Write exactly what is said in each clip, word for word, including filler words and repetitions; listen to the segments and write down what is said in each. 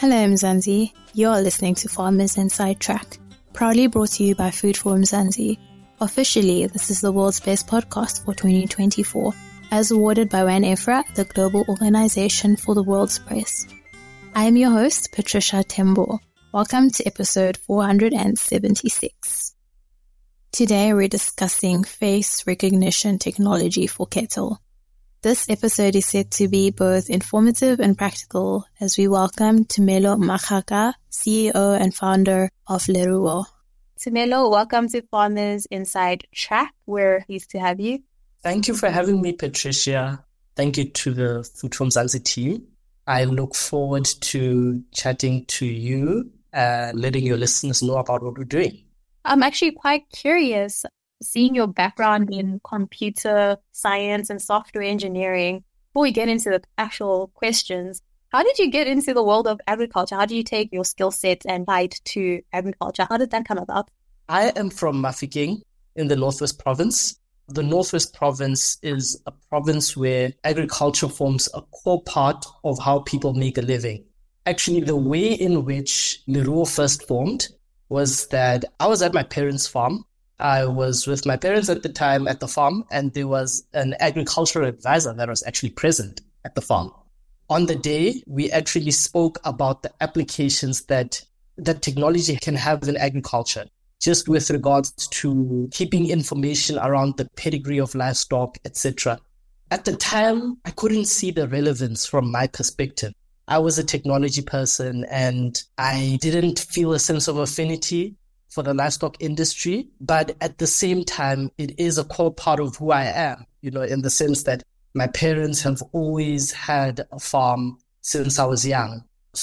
Hello Mzansi, you're listening to Farmers Inside Track, proudly brought to you by Food for Mzansi. Officially, this is the world's best podcast for twenty twenty-four, as awarded by WAN-EFRA, the global organization for the world's press. I am your host, Patricia Tembo. Welcome to episode four hundred seventy-six. Today we're discussing face recognition technology for cattle. This episode is set to be both informative and practical as we welcome Tumelo Makgaka, C E O and founder of Leruo. Tumelo, welcome to Farmers Inside Track. We're pleased to have you. Thank you for having me, Patricia. Thank you to the Food for Mzansi team. I look forward to chatting to you and letting your listeners know about what we're doing. I'm actually quite curious. Seeing your background in computer science and software engineering, before we get into the actual questions, how did you get into the world of agriculture? How did you take your skill set and apply it to agriculture? How did that come about? I am from Mafikeng in the Northwest Province. The Northwest Province is a province where agriculture forms a core part of how people make a living. Actually, the way in which Leruo first formed was that I was at my parents' farm. I was with my parents at the time at the farm, and there was an agricultural advisor that was actually present at the farm. On the day, we actually spoke about the applications that that technology can have in agriculture, just with regards to keeping information around the pedigree of livestock, et cetera. At the time, I couldn't see the relevance from my perspective. I was a technology person and I didn't feel a sense of affinity for the livestock industry, but at the same time, it is a core part of who I am, you know, in the sense that my parents have always had a farm since I was young.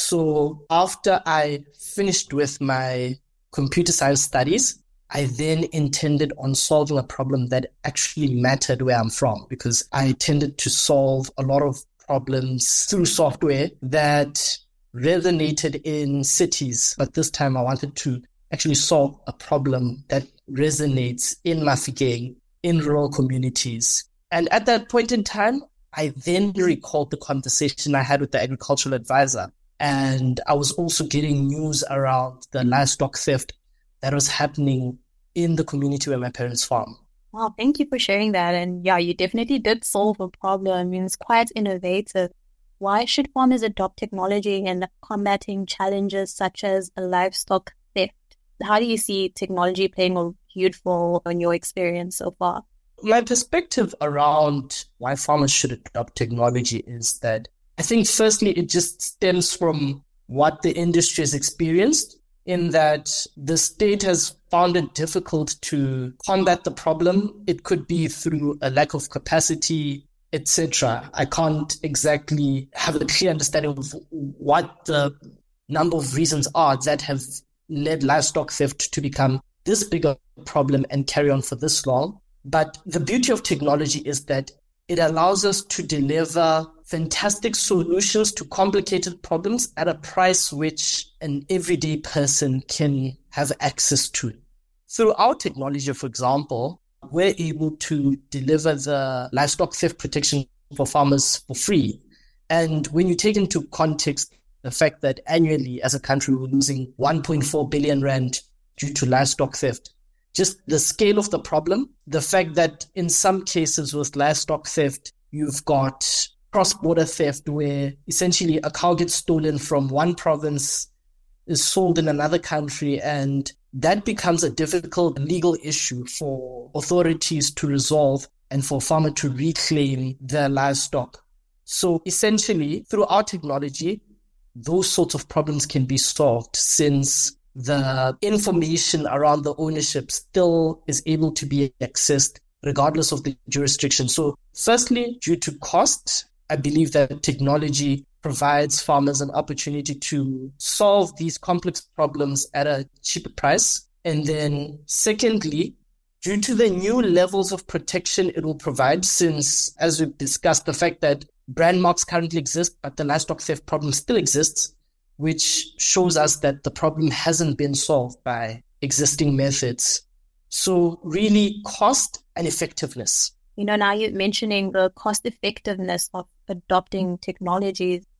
So after I finished with my computer science studies, I then intended on solving a problem that actually mattered where I'm from, because I tended to solve a lot of problems through software that resonated in cities. But this time I wanted to actually solve a problem that resonates in Mafikeng, in rural communities. And at that point in time, I then recalled the conversation I had with the agricultural advisor. And I was also getting news around the livestock theft that was happening in the community where my parents farm. Wow, thank you for sharing that. And yeah, you definitely did solve a problem. I mean, it's quite innovative. Why should farmers adopt technology in combating challenges such as a livestock theft? How do you see technology playing a huge role in your experience so far? My perspective around why farmers should adopt technology is that I think firstly, it just stems from what the industry has experienced, in that the state has found it difficult to combat the problem. It could be through a lack of capacity, et cetera. I can't exactly have a clear understanding of what the number of reasons are that have led livestock theft to become this big a problem and carry on for this long. But the beauty of technology is that it allows us to deliver fantastic solutions to complicated problems at a price which an everyday person can have access to. Through our technology, for example, we're able to deliver the livestock theft protection for farmers for free. And when you take into context the fact that annually as a country we're losing one point four billion rand due to livestock theft, just the scale of the problem, the fact that in some cases with livestock theft, you've got cross-border theft where essentially a cow gets stolen from one province, is sold in another country, and that becomes a difficult legal issue for authorities to resolve and for a farmer to reclaim their livestock. So essentially, through our technology, those sorts of problems can be solved, since the information around the ownership still is able to be accessed regardless of the jurisdiction. So firstly, due to cost, I believe that technology provides farmers an opportunity to solve these complex problems at a cheaper price. And then secondly, due to the new levels of protection it will provide, since, as we've discussed, the fact that brand marks currently exist, but the livestock theft problem still exists, which shows us that the problem hasn't been solved by existing methods. So really, cost and effectiveness. You know, now you're mentioning the cost effectiveness of adopting technologies.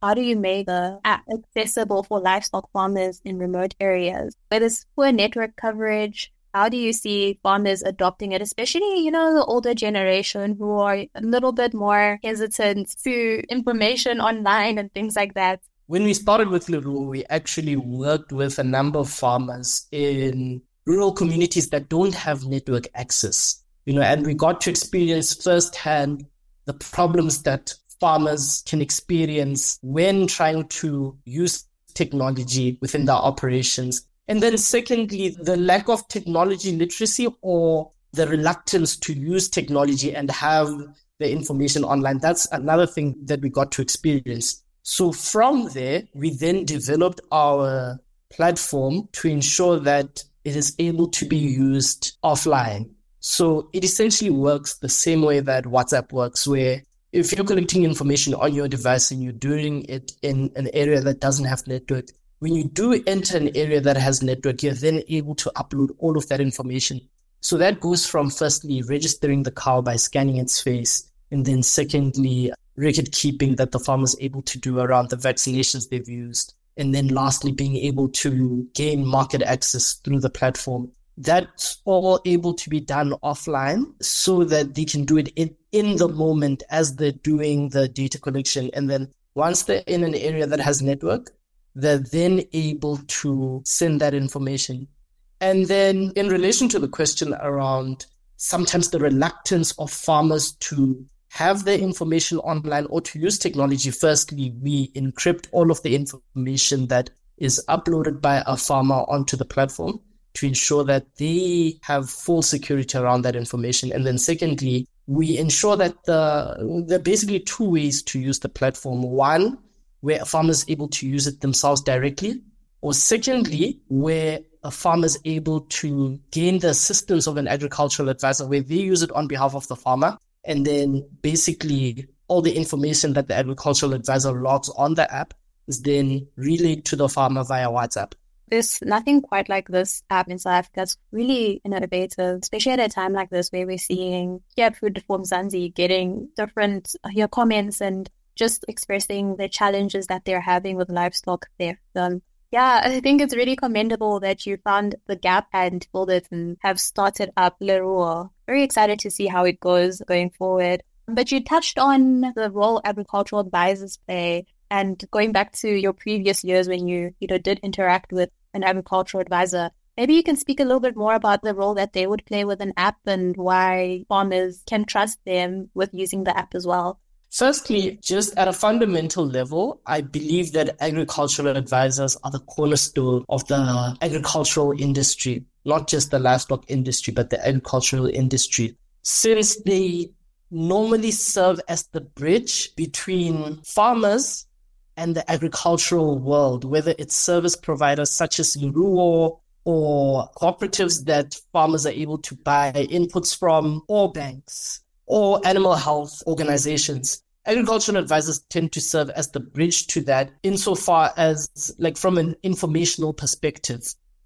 how do you make the app accessible for livestock farmers in remote areas where there's poor network coverage? How do you see farmers adopting it, especially, you know, the older generation who are a little bit more hesitant to information online and things like that? When we started with Leruo, we actually worked with a number of farmers in rural communities that don't have network access, you know, and we got to experience firsthand the problems that farmers can experience when trying to use technology within their operations. And then secondly, the lack of technology literacy or the reluctance to use technology and have the information online. That's another thing that we got to experience. So from there, we then developed our platform to ensure that it is able to be used offline. So it essentially works the same way that WhatsApp works, where if you're collecting information on your device and you're doing it in an area that doesn't have network, when you do enter an area that has network, you're then able to upload all of that information. So that goes from firstly registering the cow by scanning its face, and then secondly, record keeping that the farmer is able to do around the vaccinations they've used. And then lastly, being able to gain market access through the platform. That's all able to be done offline so that they can do it in, in the moment as they're doing the data collection. And then once they're in an area that has network, they're then able to send that information. And then in relation to the question around sometimes the reluctance of farmers to have their information online or to use technology, firstly, we encrypt all of the information that is uploaded by a farmer onto the platform to ensure that they have full security around that information. And then secondly, we ensure that the there are basically two ways to use the platform. One, where a farmer is able to use it themselves directly, or secondly, where a farmer is able to gain the assistance of an agricultural advisor, where they use it on behalf of the farmer. And then basically all the information that the agricultural advisor logs on the app is then relayed to the farmer via WhatsApp. There's nothing quite like this app in South Africa. It's really innovative, especially at a time like this where we're seeing here at Food for Mzansi getting different your comments and just expressing the challenges that they're having with livestock theft. Um, yeah, I think it's really commendable that you found the gap and filled it and have started up Leruo. Very excited to see how it goes going forward. But you touched on the role agricultural advisors play, and going back to your previous years when you, you know, did interact with an agricultural advisor. Maybe you can speak a little bit more about the role that they would play with an app and why farmers can trust them with using the app as well. Firstly, just at a fundamental level, I believe that agricultural advisors are the cornerstone of the agricultural industry, not just the livestock industry, but the agricultural industry, since they normally serve as the bridge between farmers and the agricultural world, whether it's service providers such as Leruo or cooperatives that farmers are able to buy inputs from, or banks, or animal health organizations. Agricultural advisors tend to serve as the bridge to that insofar as, like, from an informational perspective.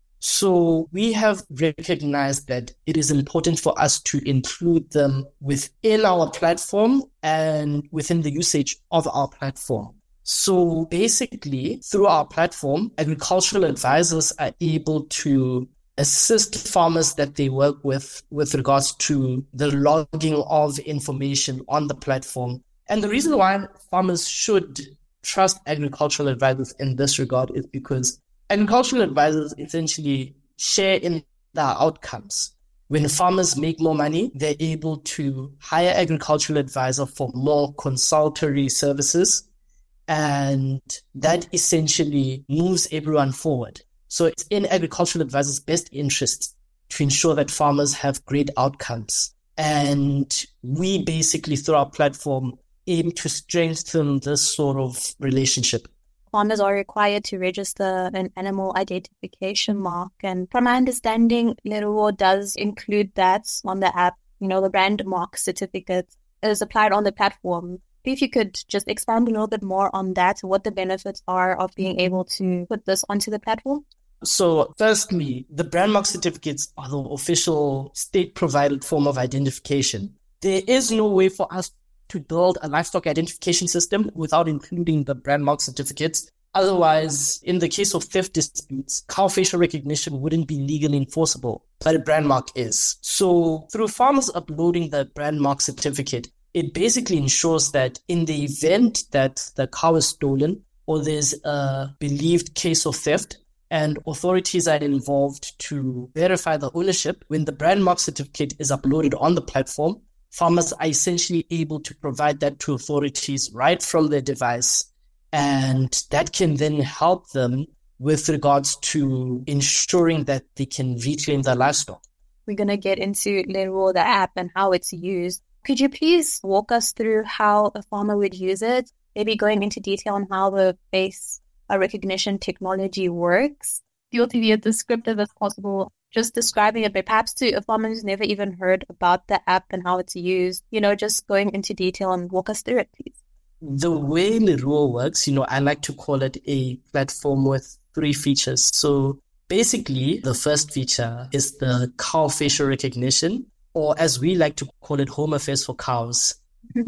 So we have recognized that it is important for us to include them within our platform and within the usage of our platform. So basically, through our platform, agricultural advisors are able to assist farmers that they work with with regards to the logging of information on the platform. And the reason why farmers should trust agricultural advisors in this regard is because agricultural advisors essentially share in the outcomes. When farmers make more money, they're able to hire agricultural advisor for more consultory services. And that essentially moves everyone forward. So it's in agricultural advisors' best interest to ensure that farmers have great outcomes. And we basically, through our platform, aim to strengthen this sort of relationship. Farmers are required to register an animal identification mark. And from my understanding, Leruo does include that on the app. You know, the brand mark certificate is applied on the platform. If you could just expand a little bit more on that, what the benefits are of being able to put this onto the platform? So firstly, the brand mark certificates are the official state-provided form of identification. There is no way for us to build a livestock identification system without including the brand mark certificates. Otherwise, in the case of theft disputes, cow facial recognition wouldn't be legally enforceable, but a brand mark is. So through farmers uploading the brand mark certificate, it basically ensures that in the event that the cow is stolen or there's a believed case of theft and authorities are involved to verify the ownership, when the brand mark certificate is uploaded on the platform, farmers are essentially able to provide that to authorities right from their device. And that can then help them with regards to ensuring that they can reclaim their livestock. We're going to get into Leroy, the app, and how it's used. Could you please walk us through how a farmer would use it? Maybe going into detail on how the face recognition technology works. Feel to be as descriptive as possible, just describing it, but perhaps to a farmer who's never even heard about the app and how it's used, you know, just going into detail and walk us through it, please. The way Leroy works, you know, I like to call it a platform with three features. So basically, the first feature is the cow facial recognition, or as we like to call it, home affairs for cows.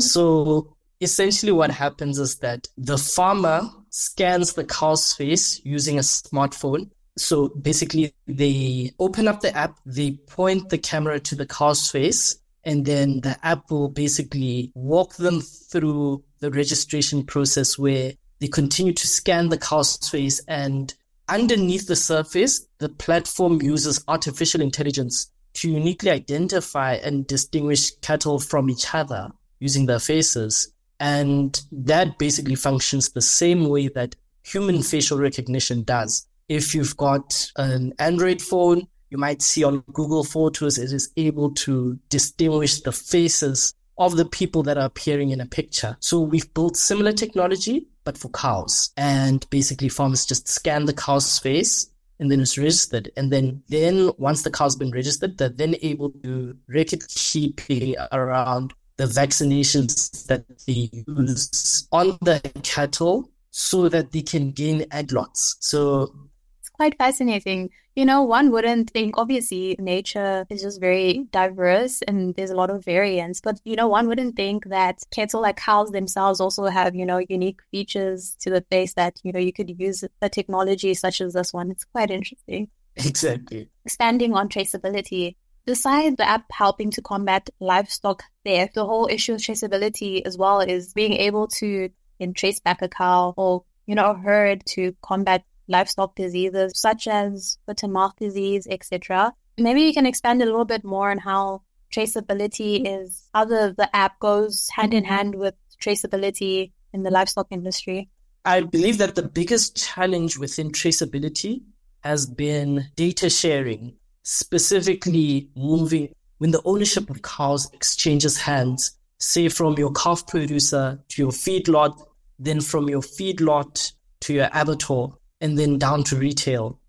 So essentially what happens is that the farmer scans the cow's face using a smartphone. So basically, they open up the app, they point the camera to the cow's face, and then the app will basically walk them through the registration process where they continue to scan the cow's face, and underneath the surface, the platform uses artificial intelligence to uniquely identify and distinguish cattle from each other using their faces. And that basically functions the same way that human facial recognition does. If you've got an Android phone, you might see on Google Photos, it is able to distinguish the faces of the people that are appearing in a picture. So we've built similar technology, but for cows. And basically farmers just scan the cow's face and then it's registered. And then, then once the cow's been registered, they're then able to record keeping around the vaccinations that they use on the cattle so that they can gain egg lots. So it's quite fascinating. You know, one wouldn't think, obviously, nature is just very diverse and there's a lot of variance. But, you know, one wouldn't think that cattle like cows themselves also have, you know, unique features to the face that, you know, you could use a technology such as this one. It's quite interesting. Exactly. Expanding on traceability. Besides the app helping to combat livestock theft, the whole issue of traceability as well is being able to in, trace back a cow or, you know, a herd to combat livestock diseases such as foot and mouth disease, et cetera. Maybe you can expand a little bit more on how traceability is, how the, the app goes hand in hand with traceability in the livestock industry. I believe that the biggest challenge within traceability has been data sharing, specifically moving when the ownership of cows exchanges hands, say from your calf producer to your feedlot, then from your feedlot to your abattoir, and then down to retail.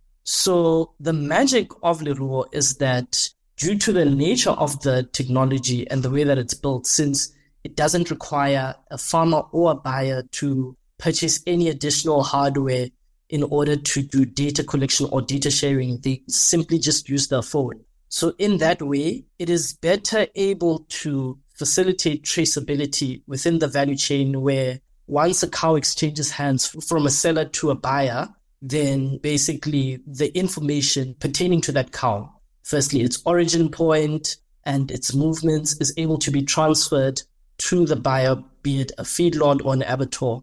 So the magic of Leroy is that due to the nature of the technology and the way that it's built, since it doesn't require a farmer or a buyer to purchase any additional hardware in order to do data collection or data sharing, they simply just use their phone. So in that way, it is better able to facilitate traceability within the value chain where once a cow exchanges hands from a seller to a buyer, then basically the information pertaining to that cow, firstly, its origin point and its movements is able to be transferred to the buyer, be it a feedlot or an abattoir.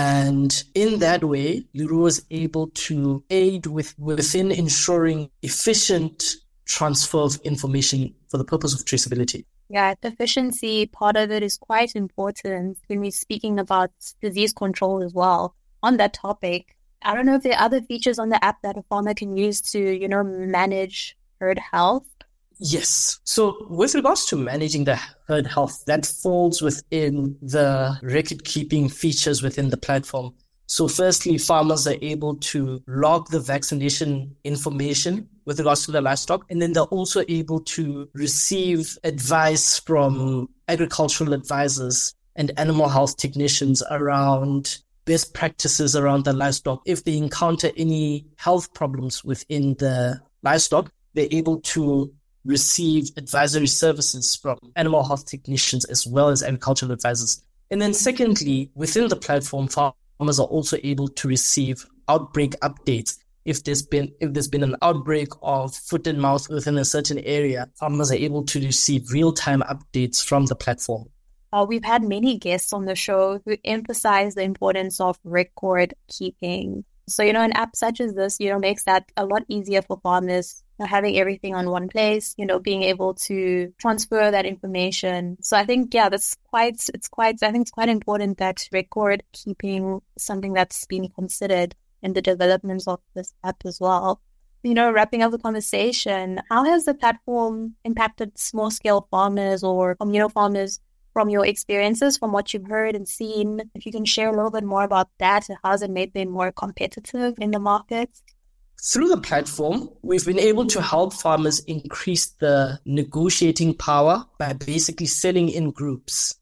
And in that way, Leroy is able to aid with within ensuring efficient transfer of information for the purpose of traceability. Yeah, the efficiency part of it is quite important when we're speaking about disease control as well. On that topic, I don't know if there are other features on the app that a farmer can use to, you know, manage herd health. Yes. So with regards to managing the herd health, that falls within the record-keeping features within the platform. So firstly, farmers are able to log the vaccination information with regards to the livestock, and then they're also able to receive advice from agricultural advisors and animal health technicians around best practices around the livestock. If they encounter any health problems within the livestock, they're able to receive advisory services from animal health technicians as well as agricultural advisors. And then secondly, within the platform, farmers are also able to receive outbreak updates. If there's been if there's been an outbreak of foot and mouth within a certain area, farmers are able to receive real-time updates from the platform. Uh, we've had many guests on the show who emphasize the importance of record keeping. So, you know, an app such as this, you know, makes that a lot easier for farmers, you know, having everything on one place, you know, being able to transfer that information. So I think, yeah, that's quite, it's quite, I think it's quite important that record keeping is something that's been considered in the development of this app as well. You know, wrapping up the conversation, how has the platform impacted small-scale farmers or communal farmers from your experiences, from what you've heard and seen? If you can share a little bit more about that, how has it made them more competitive in the market? Through the platform, we've been able to help farmers increase the negotiating power by basically selling in groups.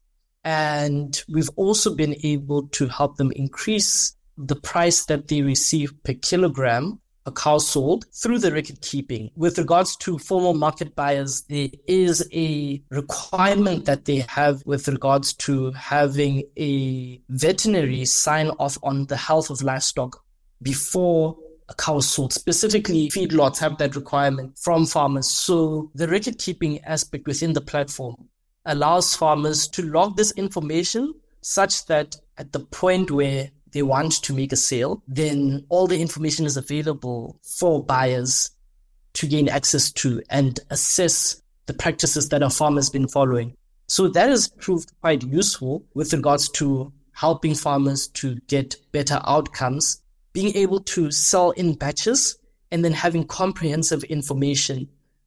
And we've also been able to help them increase the price that they receive per kilogram a cow sold through the record keeping. With regards to formal market buyers, there is a requirement that they have with regards to having a veterinary sign off on the health of livestock before a cow is sold. Specifically, feedlots have that requirement from farmers. So the record keeping aspect within the platform allows farmers to log this information such that at the point where they want to make a sale, then all the information is available for buyers to gain access to and assess the practices that our farmers been following. So that has proved quite useful with regards to helping farmers to get better outcomes, being able to sell in batches, and then having comprehensive information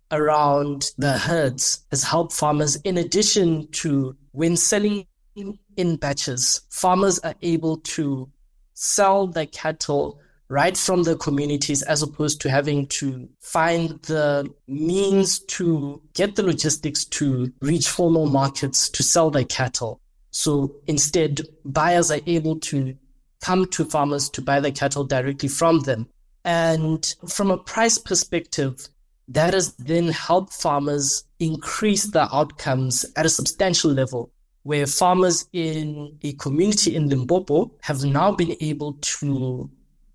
around the herds has helped farmers. In addition to when selling in batches, farmers are able to sell their cattle right from the communities as opposed to having to find the means to get the logistics to reach formal markets to sell their cattle. So instead, buyers are able to come to farmers to buy their cattle directly from them. And from a price perspective, that has then helped farmers increase their outcomes at a substantial level, where farmers in a community in Limpopo have now been able to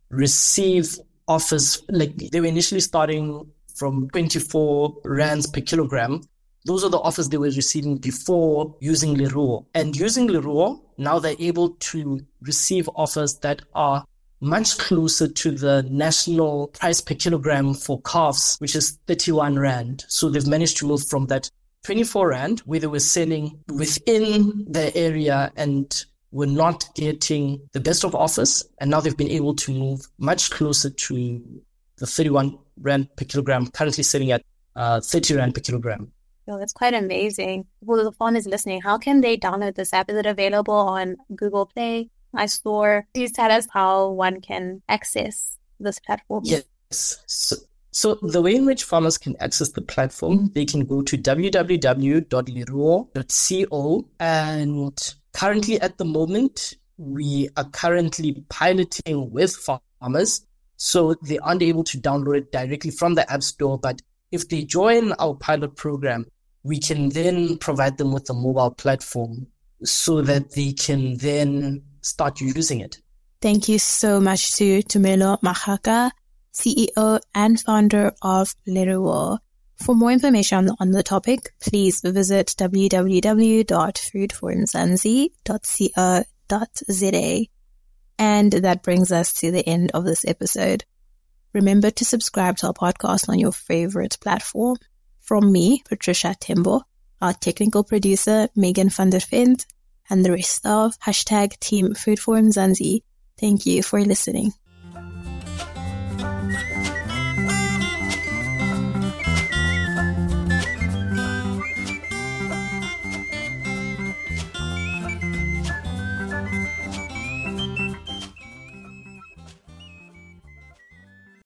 receive offers. Like they were initially starting from twenty-four rands per kilogram. Those are the offers they were receiving before using Leruo. And using Leruo, now they're able to receive offers that are much closer to the national price per kilogram for calves, which is thirty-one rand. So they've managed to move from that twenty-four rand, where they were selling within the area and were not getting the best of offers. And now they've been able to move much closer to the thirty-one rand per kilogram, currently selling at uh, thirty rand per kilogram. Oh, that's quite amazing. For the farmers listening, how can they download this app? Is it available on Google Play, iStore? Please tell us how one can access this platform. Yes. So, So the way in which farmers can access the platform, they can go to w w w dot leruo dot co, and currently at the moment, we are currently piloting with farmers, so they aren't able to download it directly from the App Store, but if they join our pilot program, we can then provide them with a mobile platform so that they can then start using it. Thank you so much to Tumelo Mahaka, C E O and founder of Leruo. For more information on the, on the topic, please visit w w w dot food for mzansi dot co dot z a. And that brings us to the end of this episode. Remember to subscribe to our podcast on your favorite platform. From me, Patricia Tembo, our technical producer, Megan van der Vent, and the rest of hashtag Team Food for Mzansi. Thank you for listening.